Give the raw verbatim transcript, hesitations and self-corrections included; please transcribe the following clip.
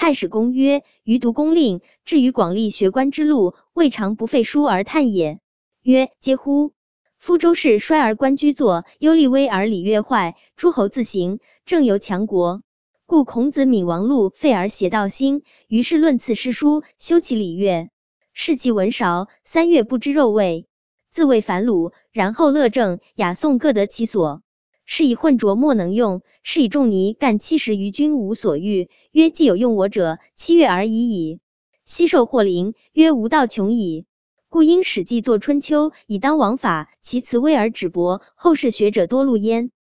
太史公曰：余读公令，至于广立学官之路，未尝不费书而叹也。曰：嗟乎！夫周氏衰而官居坐，忧厉危而礼乐坏，诸侯自行，政由强国。故孔子闵王禄废而邪道兴，于是论次诗书，修其礼乐。士其文韶，三月不知肉味，自谓反鲁，然后乐正，雅颂各得其所。是以混浊莫能用，是以仲尼干七十余君无所欲，曰既有用我者，七月而已矣。昔受或灵，曰吾道穷矣。故因史记作春秋，以当王法，其辞微而止薄，后世学者多录焉。